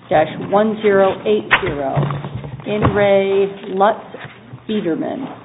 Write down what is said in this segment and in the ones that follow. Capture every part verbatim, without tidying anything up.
one zero eight zero. In re Lutz Biederman.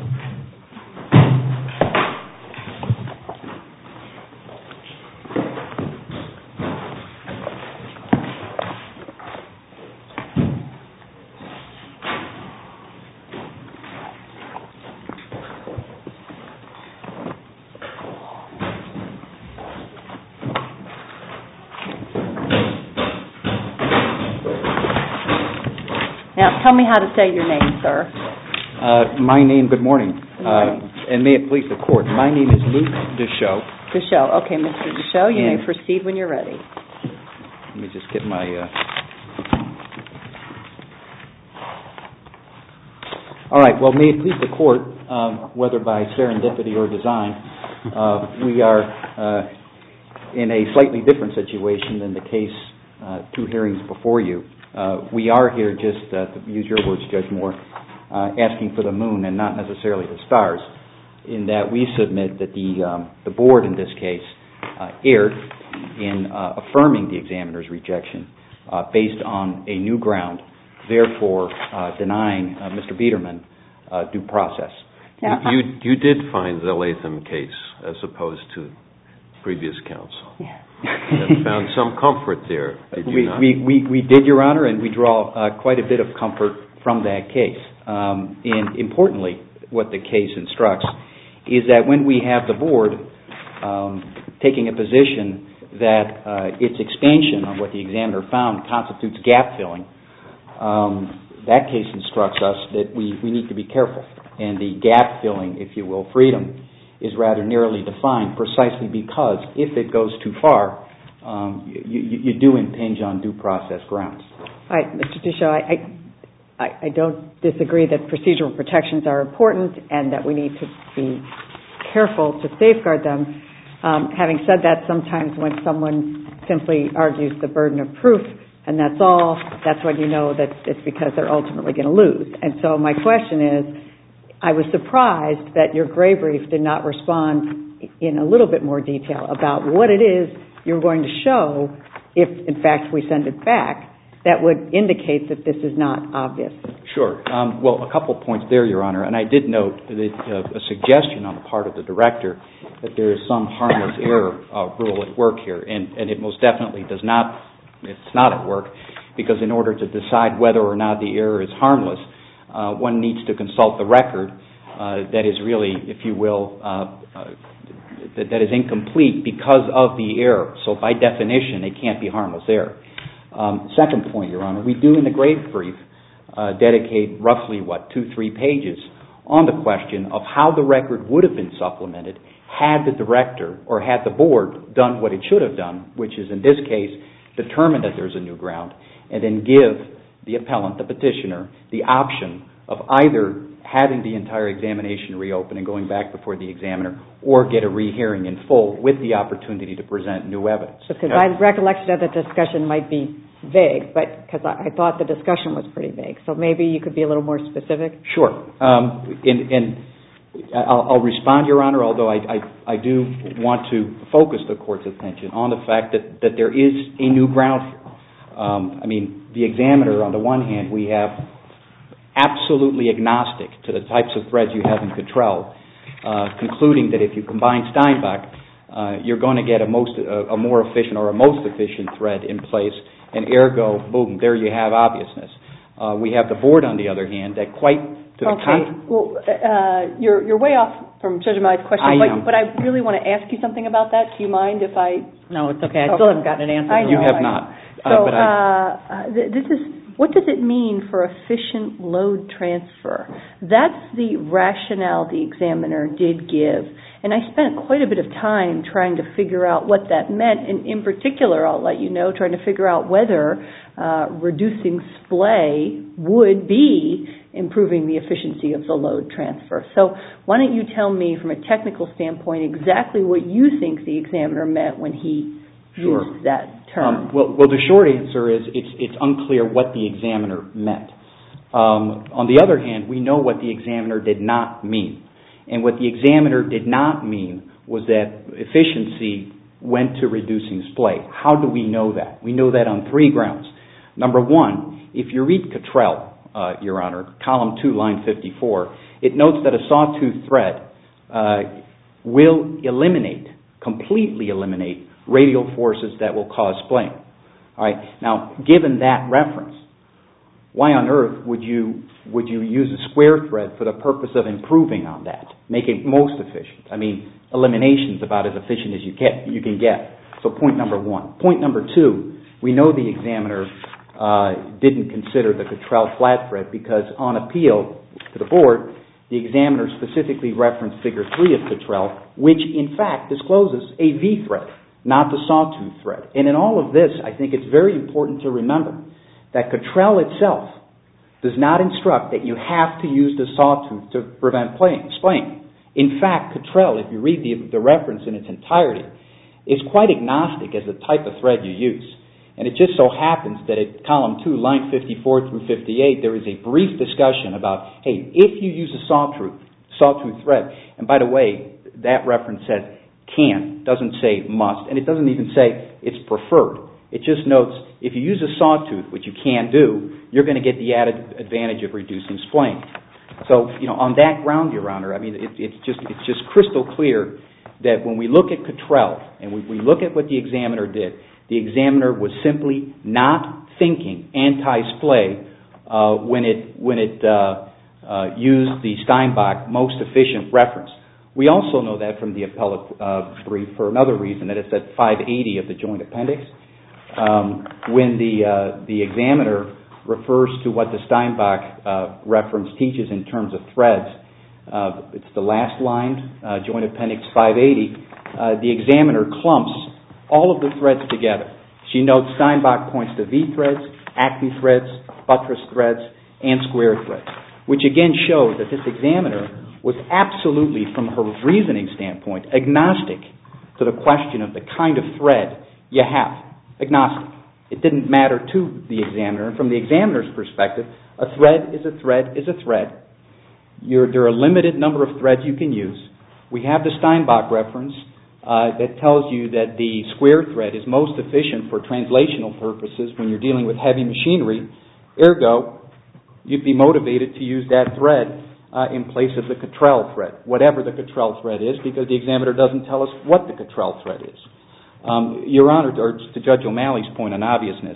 Now, tell me how to say your name, sir. Uh, my name, good morning. Good morning. Uh, and may it please the Court, my name is Luke Deschaux. Deschaux. Okay, Mister Deschaux, you and may proceed when you're ready. Let me just get my... Uh... All right, well, may it please the Court, um, whether by serendipity or design, uh, we are uh, in a slightly different situation than the case uh, two hearings before you. Uh, we are here just, uh, to use your words, Judge Moore, uh, asking for the moon and not necessarily the stars, in that we submit that the um, the board in this case uh, erred in uh, affirming the examiner's rejection uh, based on a new ground, therefore uh, denying uh, Mister Biederman uh, due process. Now, you, you you did find the Latham case as opposed to previous counsel. Yeah. And found some comfort there, did you we, not? We, we, we did, Your Honor, and we draw uh, quite a bit of comfort from that case. Um, and importantly, what the case instructs is that when we have the board um, taking a position that uh, its expansion on what the examiner found constitutes gap filling, um, that case instructs us that we, we need to be careful. And the gap filling, if you will, freedom, is rather narrowly defined precisely because if it goes too far, um, you, you, you do impinge on due process grounds. All right, Mister Deschaux, I, I, I don't disagree that procedural protections are important and that we need to be careful to safeguard them. Um, having said that, sometimes when someone simply argues the burden of proof and that's all, that's when you know that it's because they're ultimately going to lose. And so my question is, I was surprised that your gray brief did not respond in a little bit more detail about what it is you're going to show if, in fact, we send it back that would indicate that this is not obvious. Sure. Um, well, a couple points there, Your Honor, and I did note that uh, a suggestion on the part of the director that there is some harmless error uh, rule at work here, and, and it most definitely does not, it's not at work, because in order to decide whether or not the error is harmless, Uh, one needs to consult the record uh, that is really, if you will, uh, uh, that, that is incomplete because of the error. So by definition, it can't be harmless error. Um, second point, Your Honor, we do in the gray brief uh, dedicate roughly, what, two, three pages on the question of how the record would have been supplemented had the director or had the board done what it should have done, which is in this case determine that there's a new ground and then give the appellant, the petitioner, the option of either having the entire examination reopened and going back before the examiner or get a rehearing in full with the opportunity to present new evidence. Because my recollection of the discussion might be vague, but because I, I thought the discussion was pretty vague. So maybe you could be a little more specific? Sure. Um, and, and I'll, I'll respond, Your Honor, although I, I, I do want to focus the Court's attention on the fact that, that there is a new ground here. Um, I mean, the examiner, on the one hand, we have absolutely agnostic to the types of threads you have in Cottrell, uh, concluding that if you combine Steinbach, uh, you're going to get a, most, a, a more efficient or a most efficient thread in place, and ergo, boom, there you have obviousness. Uh, we have the board, on the other hand, that quite to the okay. contrary. Well, uh, you're you're way off from Judge Amaya's question, I but, am. but I really want to ask you something about that. Do you mind if I? No, it's okay. I okay. still haven't gotten an answer. I know, you have I not. So, uh, but I, uh, th- this is. What does it mean for efficient load transfer? That's the rationale the examiner did give. And I spent quite a bit of time trying to figure out what that meant. And in particular, I'll let you know, trying to figure out whether uh, reducing splay would be improving the efficiency of the load transfer. So why don't you tell me from a technical standpoint exactly what you think the examiner meant when he Sure. used that term? Um, well, well, the short answer is it's, it's unclear what the examiner meant. Um, on the other hand, we know what the examiner did not mean. And what the examiner did not mean was that efficiency went to reducing splay. How do we know that? We know that on three grounds. Number one, if you read Cottrell, uh, Your Honor, column two, line fifty-four, it notes that a sawtooth thread uh, will eliminate, completely eliminate, radial forces that will cause splaying. All right. Now, given that reference, why on earth would you would you use a square thread for the purpose of improving on that, make it most efficient? I mean, elimination is about as efficient as you get you can get. So point number one. Point number two, we know the examiner uh, didn't consider the Cottrell flat thread because on appeal to the board, the examiner specifically referenced figure three of Cottrell, which in fact discloses a V thread, not the sawtooth thread. And in all of this, I think it's very important to remember that Cottrell itself does not instruct that you have to use the sawtooth to prevent splaying. In fact, Cottrell, if you read the, the reference in its entirety, is quite agnostic as the type of thread you use. And it just so happens that at column two, line fifty-four through fifty-eight, there is a brief discussion about, hey, if you use a sawtooth, sawtooth thread, and by the way, that reference says can, doesn't say must, and it doesn't even say it's preferred. It just notes if you use a sawtooth, which you can do, you're going to get the added advantage of reducing splaying. So, you know, on that ground, Your Honor, I mean, it, it's just it's just crystal clear that when we look at Cottrell and we, we look at what the examiner did, the examiner was simply not thinking anti-splay uh, when it when it uh, uh, used the Steinbach most efficient reference. We also know that from the appellate uh, brief for another reason, that it's at five eighty of the joint appendix. Um, when the uh, the examiner refers to what the Steinbach uh, reference teaches in terms of threads, uh, it's the last line, uh, joint appendix five eighty, uh, the examiner clumps all of the threads together. She notes Steinbach points to V threads, acme threads, buttress threads, and square threads, which again shows that this examiner was absolutely, from her reasoning standpoint, agnostic to the question of the kind of thread you have. Agnostic. It didn't matter to the examiner. And from the examiner's perspective, a thread is a thread is a thread. You're, there are a limited number of threads you can use. We have the Steinbach reference uh, that tells you that the square thread is most efficient for translational purposes when you're dealing with heavy machinery. Ergo, you'd be motivated to use that thread uh, in place of the Cottrell thread, whatever the Cottrell thread is, because the examiner doesn't tell us what the Cottrell thread is. Um, Your Honor, or to Judge O'Malley's point on obviousness,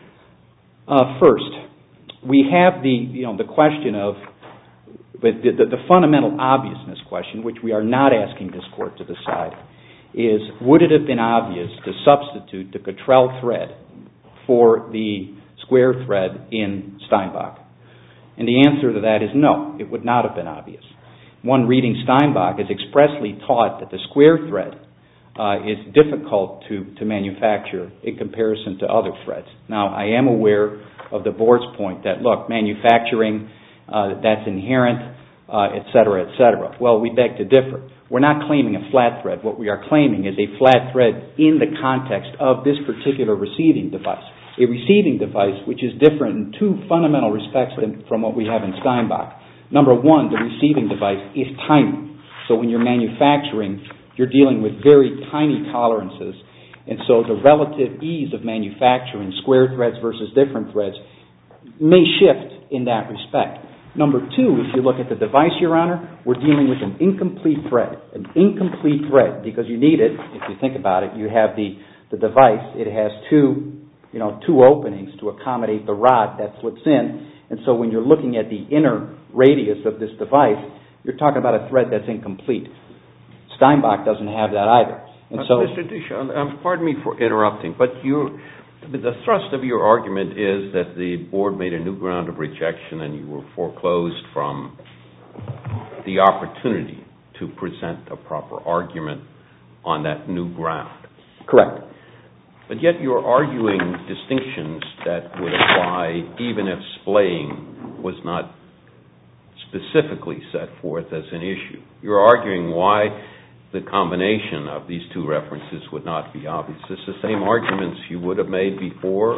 uh, first, we have the you know the question of the, the, the fundamental obviousness question, which we are not asking this court to decide, is would it have been obvious to substitute the Cottrell thread for the square thread in Steinbach? And the answer to that is no, it would not have been obvious. One reading Steinbach has expressly taught that the square thread Uh, is difficult to, to manufacture in comparison to other threads. Now, I am aware of the board's point that, look, manufacturing, uh, that's inherent, uh, et cetera, et cetera. Well, we beg to differ. We're not claiming a flat thread. What we are claiming is a flat thread in the context of this particular receiving device. A receiving device which is different in two fundamental respects than, from what we have in Steinbach. Number one, the receiving device is tiny. So when you're manufacturing, you're dealing with very tiny tolerances, and so the relative ease of manufacturing square threads versus different threads may shift in that respect. Number two, if you look at the device, Your Honor, we're dealing with an incomplete thread. An incomplete thread, because you need it, if you think about it, you have the, the device, it has two, you know, two openings to accommodate the rod that slips in, and so when you're looking at the inner radius of this device, you're talking about a thread that's incomplete. Steinbach doesn't have that either. And so, Mister Duchamp, um, pardon me for interrupting, but you, the thrust of your argument is that the board made a new ground of rejection and you were foreclosed from the opportunity to present a proper argument on that new ground. Correct. But yet you're arguing distinctions that would apply even if splaying was not specifically set forth as an issue. You're arguing why the combination of these two references would not be obvious. It's the same arguments you would have made before.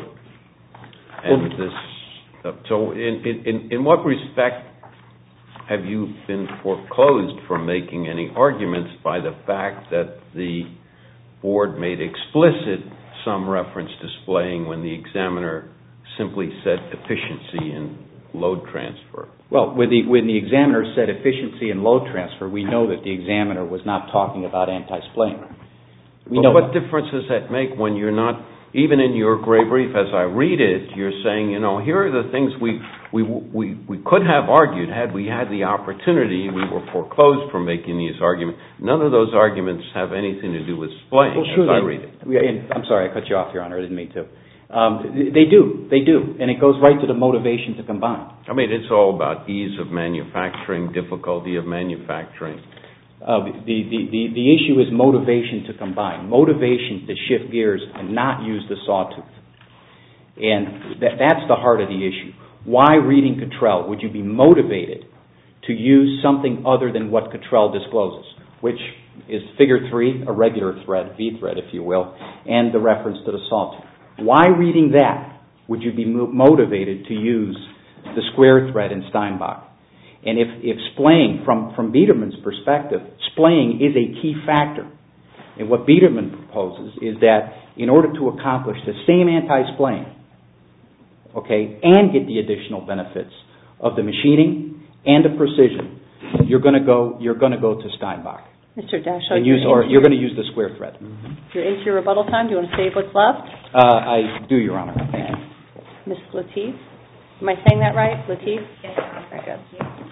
And this, uh, so in, in, in what respect have you been foreclosed from making any arguments by the fact that the board made explicit some reference to splaying when the examiner simply said efficiency and load transfer? Well, when the, when the examiner said efficiency and load transfer, we know that the examiner was not talking about anti-splaying. We but know what that. difference does that make when you're not, even in your gray brief, as I read it, you're saying, you know, here are the things we we we, we could have argued had we had the opportunity. We were foreclosed from making these arguments. None of those arguments have anything to do with splaying, well, sure, as I read it. And I'm sorry, I cut you off, Your Honor. I didn't mean to. Um, they do. They do. And it goes right to the motivation to combine. I mean, it's all about ease of manufacturing, difficulty of manufacturing. Uh, the, the, the, the issue is motivation to combine, motivation to shift gears and not use the sawtooth. And that, that's the heart of the issue. Why, reading Cottrell, would you be motivated to use something other than what Cottrell discloses, which is figure three, a regular thread, V thread, if you will, and the reference to the sawtooth? Why, reading that, would you be motivated to use the square thread in Steinbach? And if, if splaying, from, from Biedermann's perspective, splaying is a key factor. And what Biedermann proposes is that in order to accomplish the same anti-splaying, okay, and get the additional benefits of the machining and the precision, you're going to go you're going to go to Steinbach. Mister Dashow, and use, or you're going to use the square thread. Mm-hmm. You're into your rebuttal time. Do you want to save what's left? Uh, I do, Your Honor. Thank you. Miz Lateef, am I saying that right, Lateef? Yes. Very good.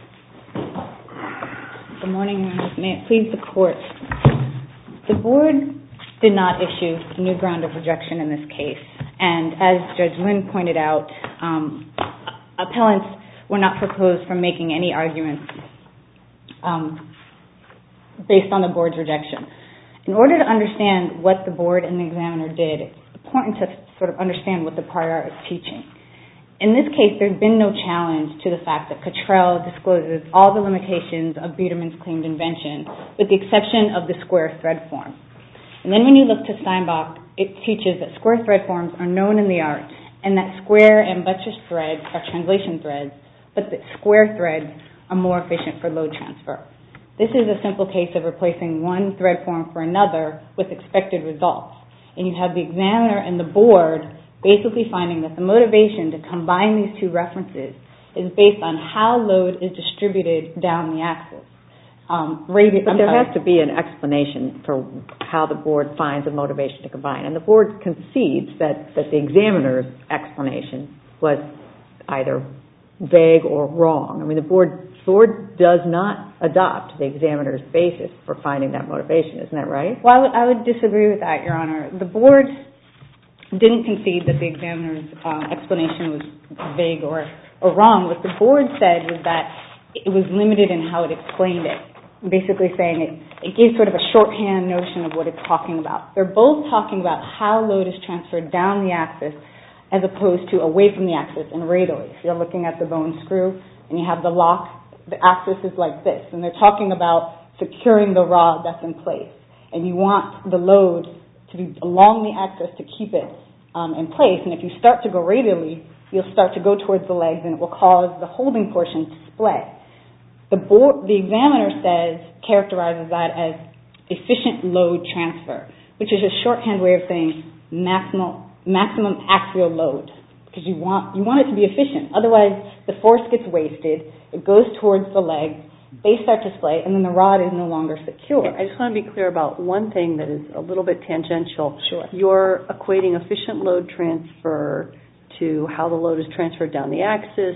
Good morning, Your Honor. May it please the Court. The Board did not issue a new ground of rejection in this case. And as Judge Lynn pointed out, um, appellants were not proposed from making any arguments um, based on the Board's rejection. In order to understand what the Board and the examiner did, it's important to sort of understand what the prior art is teaching. In this case, there's been no challenge to the fact that Cottrell discloses all the limitations of Biedermann's claimed invention, with the exception of the square thread form. And then when you look to Steinbach, it teaches that square thread forms are known in the art, and that square and buttress threads are translation threads, but that square threads are more efficient for load transfer. This is a simple case of replacing one thread form for another with expected results. And you have the examiner and the Board basically finding that the motivation to combine these two references is based on how load is distributed down the axis. Um, rated, but I'm there sorry. has to be an explanation for how the Board finds a motivation to combine. And the Board concedes that, that the examiner's explanation was either vague or wrong. I mean, the Board, board does not adopt the examiner's basis for finding that motivation. Isn't that right? Well, I would, I would disagree with that, Your Honor. The Board didn't concede that the examiner's uh, explanation was vague or, or wrong. What the Board said was that it was limited in how it explained it, basically saying it, it gave sort of a shorthand notion of what it's talking about. They're both talking about how load is transferred down the axis as opposed to away from the axis and radially. So you're looking at the bone screw and you have the lock, the axis is like this, and they're talking about securing the rod that's in place. And you want the load to be along the axis to keep it um, in place. And if you start to go radially, you'll start to go towards the legs and it will cause the holding portion to splay. The, board, the examiner says, characterizes that as efficient load transfer, which is a shorthand way of saying maximal, maximum axial load, because you want, you want it to be efficient. Otherwise, the force gets wasted, it goes towards the legs, they start to splay, and then the rod is no longer secure. I just want to be clear about one thing that is a little bit tangential. Sure. You're equating efficient load transfer to how the load is transferred down the axis.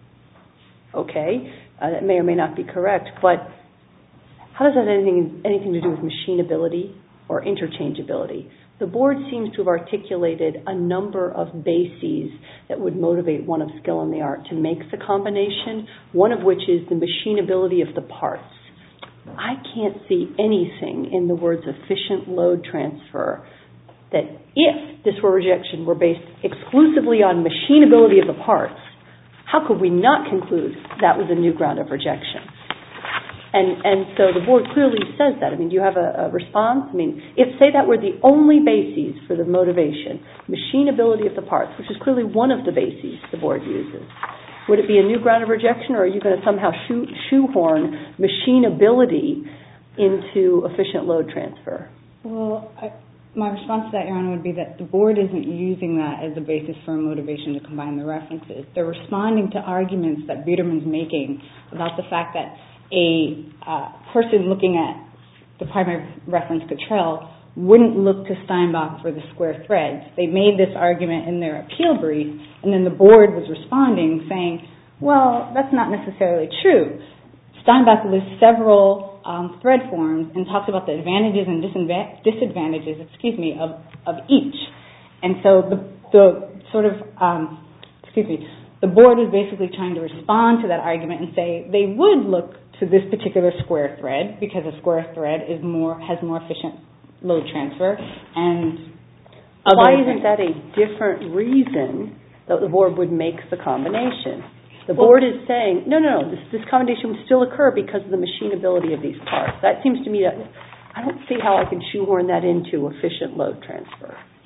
Okay, uh, that may or may not be correct, but how does that have anything, anything to do with machinability or interchangeability? The Board seems to have articulated a number of bases that would motivate one of skill in the art to make the combination, one of which is the machinability of the parts. I can't see anything in the words efficient load transfer that if this were rejection were based exclusively on machinability of the parts, how could we not conclude that was a new ground of rejection? And and so the Board clearly says that. I mean, do you have a, a response? I mean, if, say that were the only bases for the motivation, machinability of the parts, which is clearly one of the bases the Board uses, would it be a new ground of rejection, or are you going to somehow shoe, shoehorn machinability into efficient load transfer? Well, I, My response to that, Your Honor, would be that the board isn't using that as a basis for a motivation to combine the references. They're responding to arguments that Biederman's making about the fact that a uh, person looking at the primary reference Cottrell wouldn't look to Steinbach for the square threads. They made this argument in their appeal brief, and then the board was responding saying, well, that's not necessarily true. Steinbach lists several um, thread forms and talks about the advantages and disadvantages, excuse me, of, of each. And so the, the sort of, um, excuse me, the board is basically trying to respond to that argument and say they would look to this particular square thread because a square thread is more has more efficient load transfer. And why isn't that a different reason that the board would make the combination? The board is saying, no, no, no, this, this combination would still occur because of the machinability of these parts. That seems to me that I don't see how I can shoehorn that into efficient load transfer.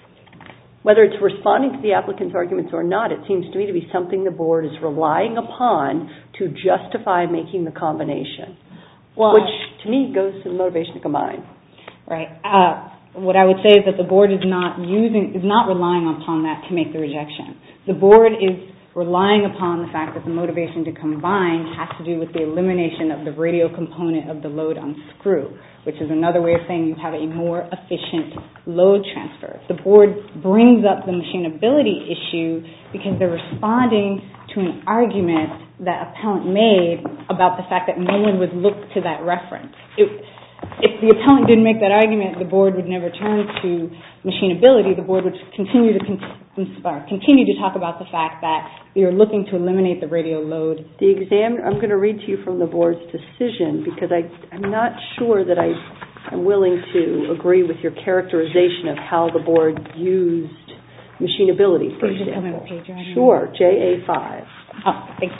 Whether it's responding to the applicant's arguments or not, it seems to me to be something the board is relying upon to justify making the combination, well, which to me goes to the motivation to combine. Right. Uh, what I would say is that the board is not using, is not relying upon that to make the rejection. The board is relying upon the fact that the motivation to combine has to do with the elimination of the radial component of the load on screw, which is another way of saying you have a more efficient load transfer. The board brings up the machinability issue because they're responding to an argument that appellant made about the fact that no one would look to that reference. It, if the appellant didn't make that argument, the board would never turn to machinability. The board would continue to con- continue to talk about the fact that you're looking to eliminate the radial load. The exam, I'm going to read to you from the board's decision because I, I'm not sure that I am willing to agree with your characterization of how the board used machinability. Could you just tell me what page you're on? Sure, J A five. Oh, thank you.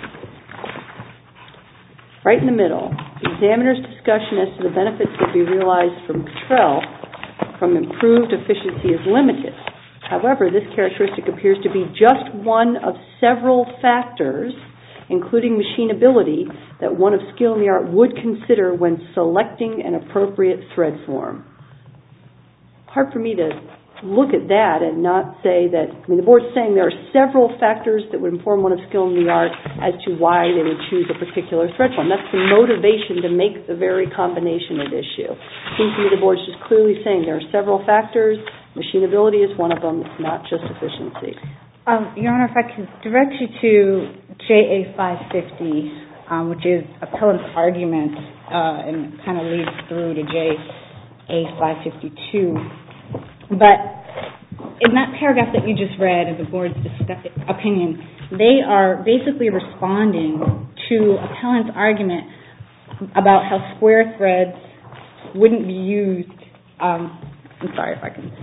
Right in the middle, the examiner's discussion as to the benefits that be realized from Cottrell from improved efficiency is limited. However, this characteristic appears to be just one of several factors, including machinability, that one of skill in the art would consider when selecting an appropriate thread form. Hard for me to look at that and not say that, I mean, the board's saying there are several factors that would inform one of skill in the art as to why they would choose a particular thread form. That's the motivation to make the very combination at issue. It seems to me the board's just clearly saying there are several factors. Machinability is one of them. It's not just efficiency. Um, Your Honor, if I could direct you to J A five fifty, um, which is appellant's argument, uh, and kind of leads through to J A five fifty-two. But in that paragraph that you just read of the board's opinion, they are basically responding to appellant's argument about how square threads wouldn't be used. Um, I'm sorry if I can.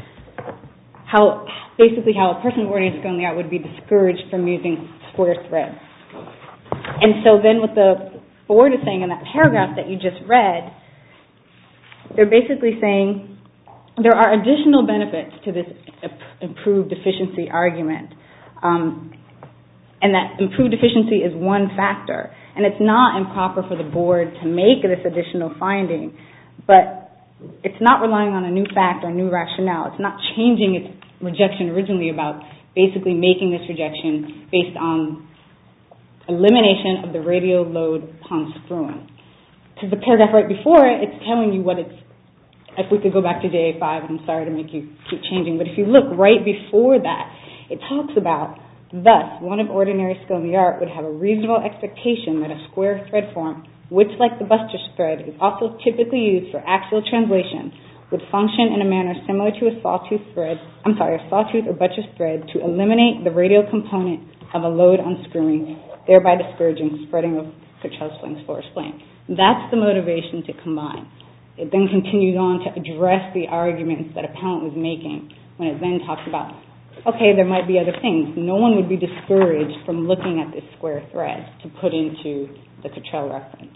How basically how a person with ordinary skill in the art would be discouraged from using square threads. And so then what the board is saying in that paragraph that you just read, they're basically saying there are additional benefits to this improved efficiency argument, um, and that improved efficiency is one factor. And it's not improper for the board to make this additional finding, but it's not relying on a new fact or new rationale. It's not changing its rejection originally about basically making this rejection based on elimination of the radial load upon screwing. Because the paragraph right before it, it's telling you what it's. If we could go back to J A five, and I'm sorry to make you keep changing, but if you look right before that, it talks about, thus, one of ordinary skill in the art would have a reasonable expectation that a square thread form, which, like the Buster's thread, is also typically used for axial translation, would function in a manner similar to a sawtooth thread, I'm sorry, a sawtooth or buttress thread to eliminate the radial component of a load unscrewing, thereby discouraging spreading of Cottrell springs for a spline. That's the motivation to combine. It then continues on to address the arguments that appellant was making when it then talks about, okay, there might be other things. No one would be discouraged from looking at this square thread to put into the Cottrell reference.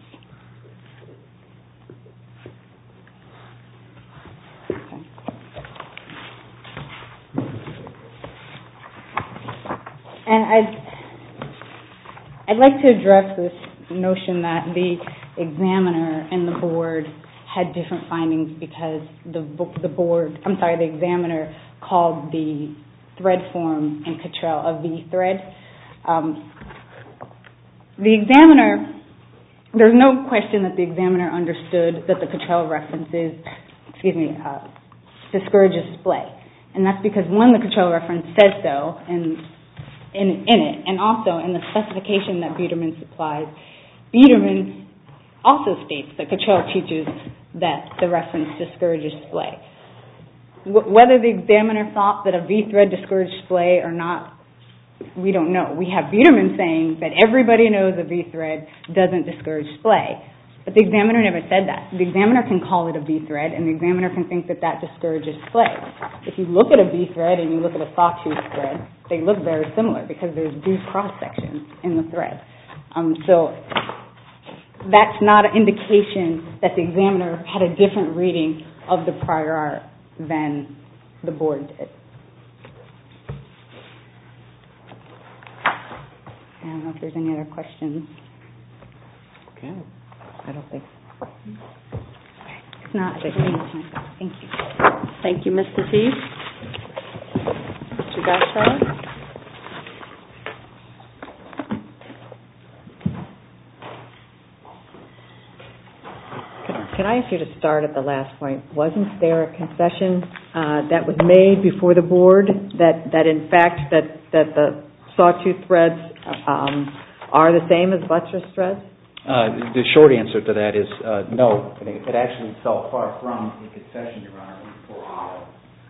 Okay. And I'd, I'd like to address this notion that the examiner and the board had different findings because the the board, I'm sorry, the examiner called the thread form in Cottrell a V thread. Um, the examiner, there's no question that the examiner understood that the Cottrell references, excuse me, uh, discourages splay. And that's because, one, the Cottrell reference says so in, in, in it, and also in the specification that Biederman supplies, Biederman also states that Cottrell teaches that the reference discourages splay. W- whether the examiner thought that a V thread discouraged splay or not, we don't know. We have Biederman saying that everybody knows a V thread doesn't discourage splay. But the examiner never said that. The examiner can call it a V thread, and the examiner can think that that discourages splay. If you look at a V thread and you look at a sawtooth thread, they look very similar because there's V cross sections in the thread. Um, so that's not an indication that the examiner had a different reading of the prior art than the board did. I don't know if there's any other questions. Okay. I don't think so. If not, I think thank you. Thank you, Miz Lateef. Mister Goshaw? Can, can I ask you to start at the last point? Wasn't there a concession uh, that was made before the board that, that in fact that, that the sawtooth threads um, are the same as buttress threads? Uh, the short answer to that is uh, no. It, it actually fell far from a concession, Your Honor. I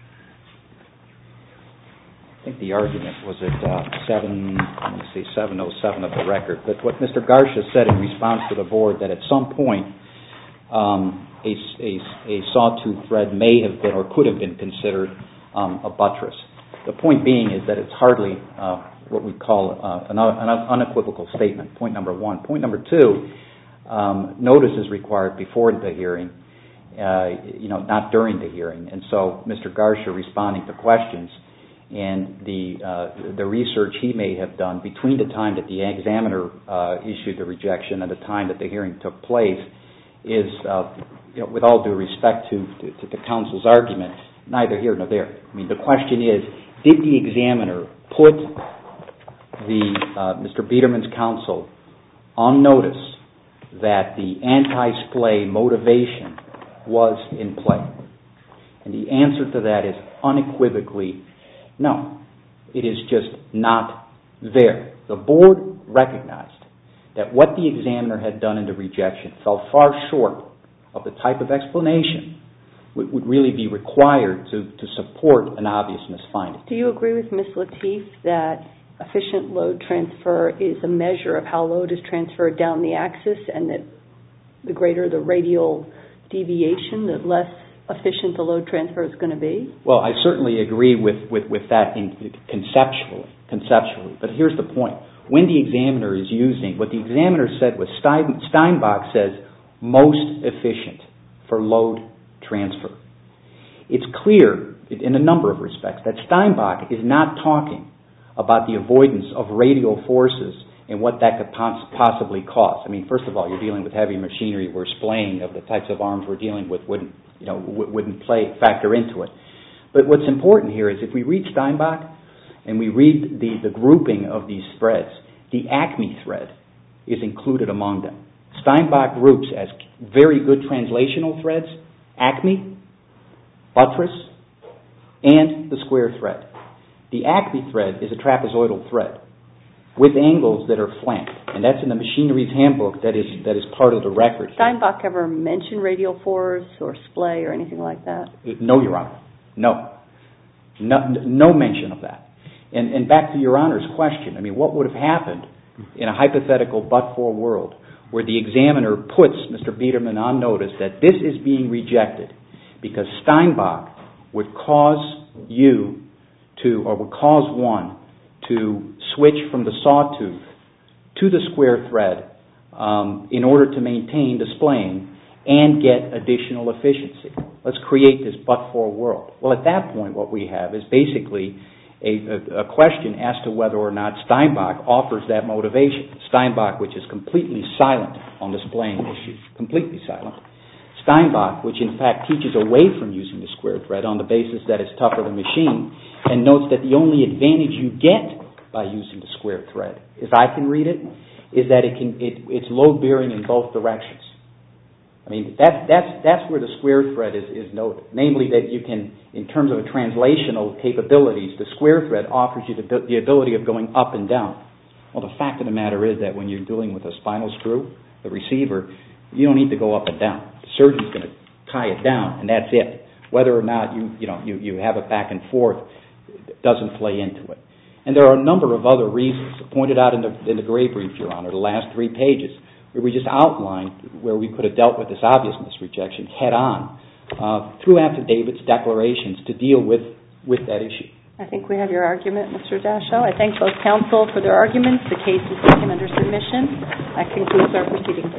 think the argument was at uh, seven, let me see, seven oh seven of the record. But what Mister Garsha said in response to the board that at some point um, a, a, a sawtooth thread may have been or could have been considered um, a buttress. The point being is that it's hardly uh, what we call uh, an, an unequivocal statement, point number one. Point number two, um, notice is required before the hearing, uh, you know, not during the hearing. And so Mister Garsha responding to questions and the uh, the research he may have done between the time that the examiner uh, issued the rejection and the time that the hearing took place is, uh, you know, with all due respect to, to, to the counsel's argument, neither here nor there. I mean, the question is, did the examiner put the uh, Mister Biederman's counsel on notice that the anti-splay motivation was in play? And the answer to that is unequivocally no. It is just not there. The board recognized that what the examiner had done in the rejection fell far short of the type of explanation would, would really be required to, to support an obviousness finding. Do you agree with Miz Lateef that efficient load transfer is a measure of how load is transferred down the axis, and that the greater the radial deviation, the less efficient the load transfer is going to be? Well, I certainly agree with, with, with that in, conceptually, conceptually. But here's the point. When the examiner is using, what the examiner said was Stein, Steinbach says most efficient for load transfer. It's clear in a number of respects that Steinbach is not talking about the avoidance of radial forces and what that could pos- possibly cause. I mean, first of all, you're dealing with heavy machinery where splaying of the types of arms we're dealing with wouldn't, you know, w- wouldn't play factor into it. But what's important here is if we read Steinbach and we read the, the grouping of these threads, the Acme thread is included among them. Steinbach groups as very good translational threads, Acme, buttress, and the square thread. The Acme thread is a trapezoidal thread with angles that are flanked, and that's in the Machinery's Handbook that is that is part of the record. Steinbach ever mention radial force or splay or anything like that? No, Your Honor. No. No, no mention of that. And, and back to Your Honor's question, I mean, what would have happened in a hypothetical but-for world where the examiner puts Mister Biederman on notice that this is being rejected because Steinbach would cause you to, or would cause one to switch from the sawtooth to the square thread um, in order to maintain displaying and get additional efficiency. Let's create this but-for world. Well, at that point, what we have is basically a, a, a question as to whether or not Steinbach offers that motivation. Steinbach, which is completely silent on displaying issues, completely silent, Steinbach, which in fact teaches away from using the square thread on the basis that it's tougher than machine, and notes that the only advantage you get by using the square thread, as I can read it, is that it can it, it's load bearing in both directions. I mean, that, that's, that's where the square thread is, is noted. Namely that you can, in terms of a translational capabilities, the square thread offers you the, the ability of going up and down. Well, the fact of the matter is that when you're dealing with a spinal screw, the receiver, you don't need to go up and down. The surgeon's going to tie it down, and that's it. Whether or not you, you, know, you, you have it back and forth doesn't play into it. And there are a number of other reasons pointed out in the, in the gray brief, Your Honor, the last three pages, where we just outlined where we could have dealt with this obviousness rejection head on uh, through affidavits, declarations to deal with, with that issue. I think we have your argument, Mister Dashow. I thank both counsel for their arguments. The case is taken under submission. That concludes our proceedings.